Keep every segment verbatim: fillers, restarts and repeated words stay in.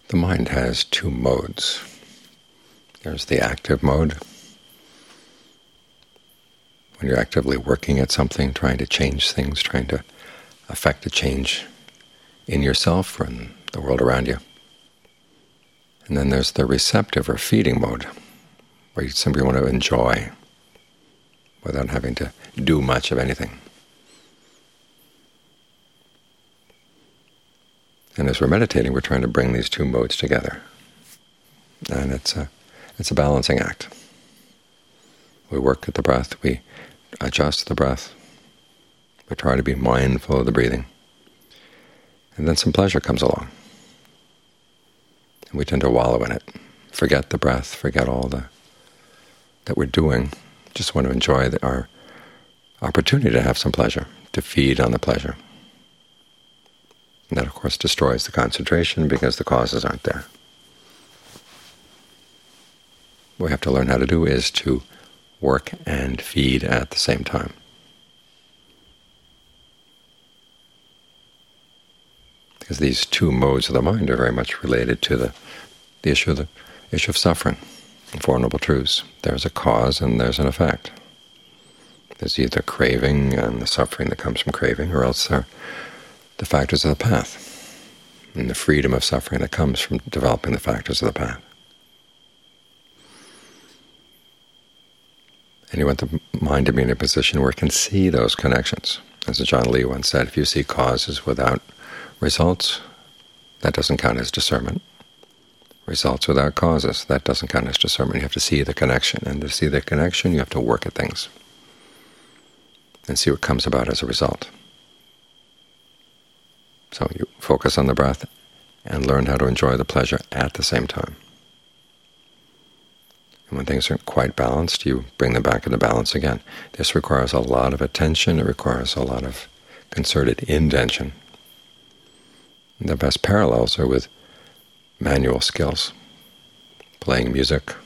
The mind has two modes. There's the active mode, when you're actively working at something, trying to change things, trying to affect a change in yourself or in the world around you. And then there's the receptive or feeding mode, where you simply want to enjoy without having to do much of anything. And as we're meditating, we're trying to bring these two modes together. And it's a, it's a balancing act. We work at the breath, we adjust the breath, we try to be mindful of the breathing, and then some pleasure comes along. And we tend to wallow in it, forget the breath, forget all the that we're doing, just want to enjoy the, our opportunity to have some pleasure, to feed on the pleasure. And that, of course, destroys the concentration because the causes aren't there. What we have to learn how to do is to work and feed at the same time. Because these two modes of the mind are very much related to the, the issue of the issue of suffering. In Four Noble Truths, there's a cause and there's an effect. There's either craving and the suffering that comes from craving, or else there are the factors of the path, and the freedom of suffering that comes from developing the factors of the path. And you want the mind to be in a position where it can see those connections. As John Lee once said, if you see causes without results, that doesn't count as discernment. Results without causes, that doesn't count as discernment. You have to see the connection, and to see the connection, you have to work at things and see what comes about as a result. So you focus on the breath and learn how to enjoy the pleasure at the same time. And when things aren't quite balanced, you bring them back into balance again. This requires a lot of attention. It requires a lot of concerted intention. And the best parallels are with manual skills, playing music,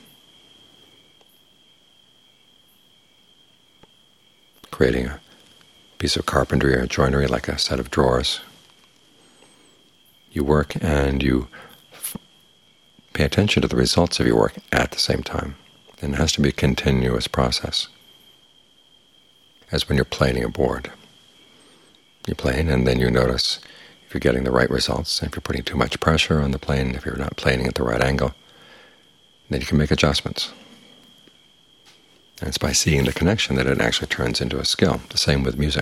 creating a piece of carpentry or joinery like a set of drawers. You work and you pay attention to the results of your work at the same time. And it has to be a continuous process. As when you're planing a board. You plane and then you notice if you're getting the right results, if you're putting too much pressure on the plane, if you're not planing at the right angle, then you can make adjustments. And it's by seeing the connection that it actually turns into a skill. The same with music.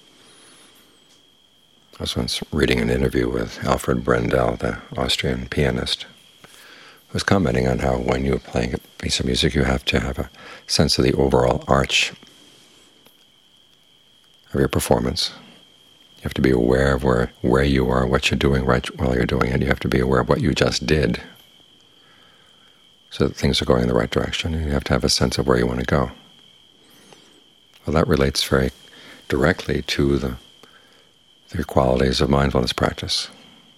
I was once reading an interview with Alfred Brendel, the Austrian pianist, who was commenting on how when you're playing a piece of music, you have to have a sense of the overall arch of your performance. You have to be aware of where, where you are, what you're doing right while you're doing it. You have to be aware of what you just did so that things are going in the right direction, and you have to have a sense of where you want to go. Well, that relates very directly to the the qualities of mindfulness practice.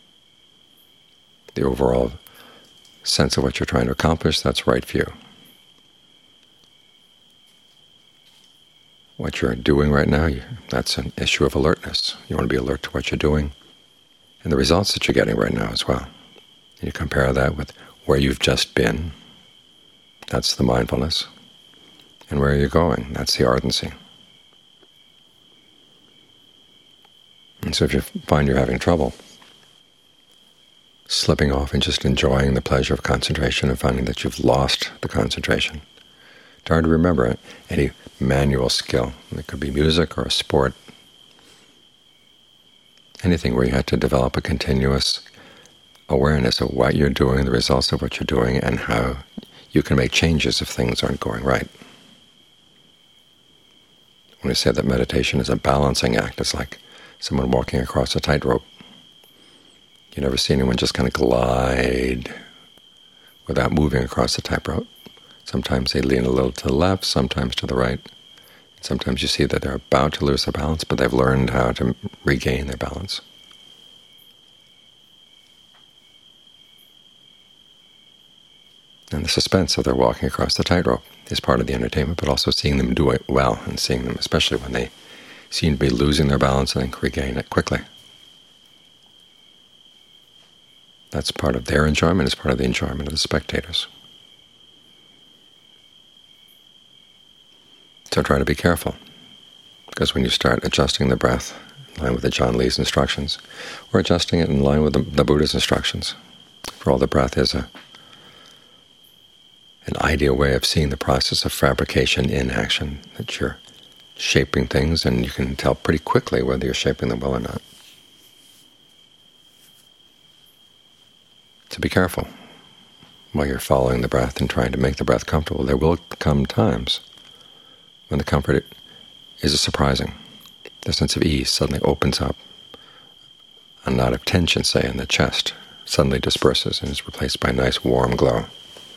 The overall sense of what you're trying to accomplish, that's right for you. What you're doing right now, you, that's an issue of alertness. You want to be alert to what you're doing and the results that you're getting right now as well. And you compare that with where you've just been, that's the mindfulness, and where you're going, that's the ardency. And so if you find you're having trouble slipping off and just enjoying the pleasure of concentration and finding that you've lost the concentration, it's hard to remember it. Any manual skill, it could be music or a sport, anything where you have to develop a continuous awareness of what you're doing, the results of what you're doing, and how you can make changes if things aren't going right. When we say that meditation is a balancing act, it's like someone walking across a tightrope. You never see anyone just kind of glide without moving across the tightrope. Sometimes they lean a little to the left, sometimes to the right. Sometimes you see that they're about to lose their balance, but they've learned how to regain their balance. And the suspense of their walking across the tightrope is part of the entertainment, but also seeing them do it well, and seeing them, especially when they seem to be losing their balance, and then regain it quickly. That's part of their enjoyment. It's part of the enjoyment of the spectators. So try to be careful, because when you start adjusting the breath in line with the John Lee's instructions, or adjusting it in line with the, the Buddha's instructions, for all the breath is a an ideal way of seeing the process of fabrication in action, that you're shaping things and you can tell pretty quickly whether you're shaping them well or not. So be careful while you're following the breath and trying to make the breath comfortable. There will come times when the comfort is surprising. The sense of ease suddenly opens up. A knot of tension, say, in the chest suddenly disperses and is replaced by a nice warm glow.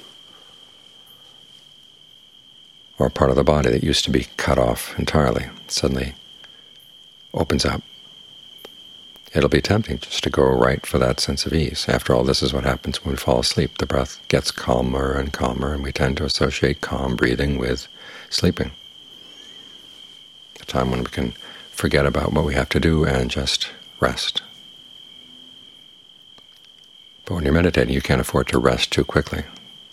Or a part of the body that used to be cut off entirely suddenly opens up. It'll be tempting just to go right for that sense of ease. After all, this is what happens when we fall asleep. The breath gets calmer and calmer, and we tend to associate calm breathing with sleeping. A time when we can forget about what we have to do and just rest. But when you're meditating, you can't afford to rest too quickly.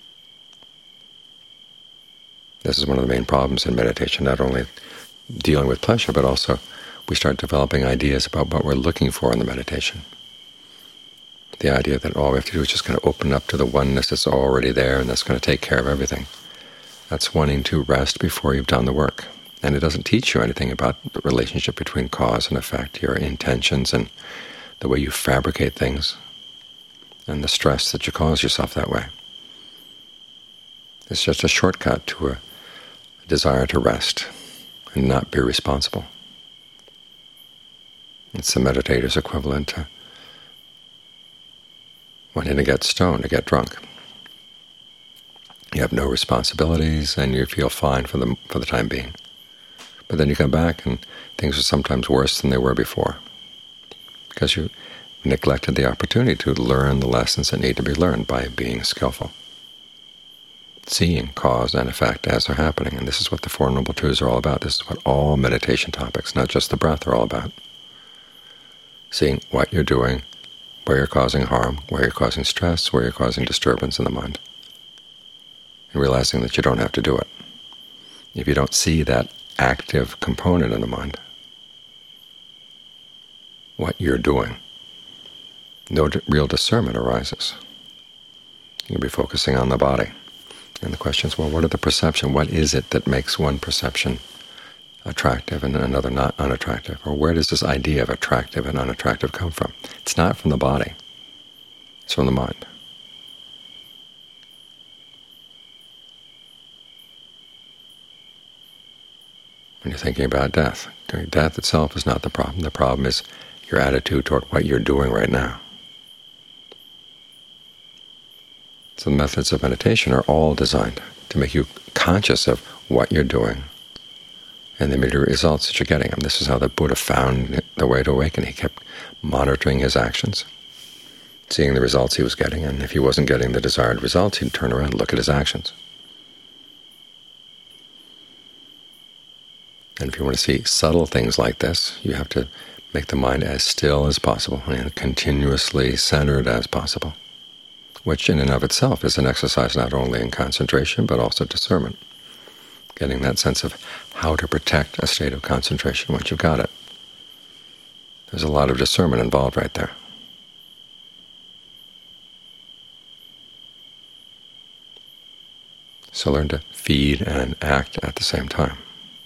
This is one of the main problems in meditation, not only dealing with pleasure, but also we start developing ideas about what we're looking for in the meditation. The idea that all we have to do is just kind of open up to the oneness that's already there and that's going to take care of everything. That's wanting to rest before you've done the work. And it doesn't teach you anything about the relationship between cause and effect, your intentions and the way you fabricate things, and the stress that you cause yourself that way. It's just a shortcut to a desire to rest and not be responsible. It's the meditator's equivalent to wanting to get stoned, to get drunk. You have no responsibilities and you feel fine for the, for the time being. But then you come back and things are sometimes worse than they were before, because you neglected the opportunity to learn the lessons that need to be learned by being skillful, seeing cause and effect as they're happening. And this is what the Four Noble Truths are all about. This is what all meditation topics, not just the breath, are all about. Seeing what you're doing, where you're causing harm, where you're causing stress, where you're causing disturbance in the mind, and realizing that you don't have to do it. If you don't see that active component in the mind, what you're doing, no real discernment arises. You'll be focusing on the body. And the question is, well, what are the perception? What is it that makes one perception attractive and another not unattractive? Or where does this idea of attractive and unattractive come from? It's not from the body. It's from the mind. When you're thinking about death, death itself is not the problem. The problem is your attitude toward what you're doing right now. So the methods of meditation are all designed to make you conscious of what you're doing and the immediate results that you're getting. And this is how the Buddha found the way to awaken. He kept monitoring his actions, seeing the results he was getting, and if he wasn't getting the desired results, he'd turn around and look at his actions. And if you want to see subtle things like this, you have to make the mind as still as possible and continuously centered as possible, which in and of itself is an exercise not only in concentration but also discernment, getting that sense of how to protect a state of concentration once you've got it. There's a lot of discernment involved right there. So learn to feed and act at the same time.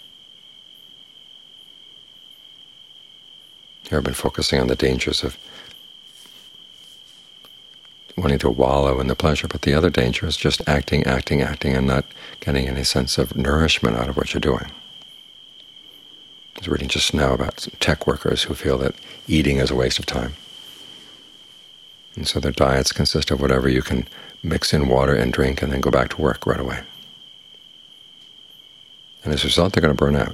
Here I've been focusing on the dangers of wanting to wallow in the pleasure, but the other danger is just acting, acting, acting, and not getting any sense of nourishment out of what you're doing. I was reading just now about some tech workers who feel that eating is a waste of time. And so their diets consist of whatever you can mix in water and drink and then go back to work right away. And as a result, they're going to burn out.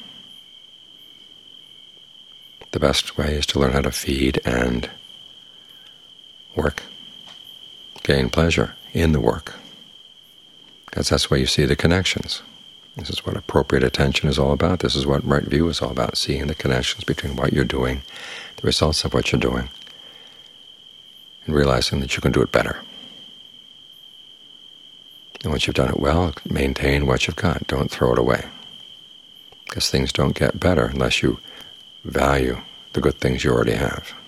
The best way is to learn how to feed and work, gain pleasure in the work, because that's where you see the connections. This is what appropriate attention is all about. This is what right view is all about, seeing the connections between what you're doing, the results of what you're doing, and realizing that you can do it better. And once you've done it well, maintain what you've got. Don't throw it away. Because things don't get better unless you value the good things you already have.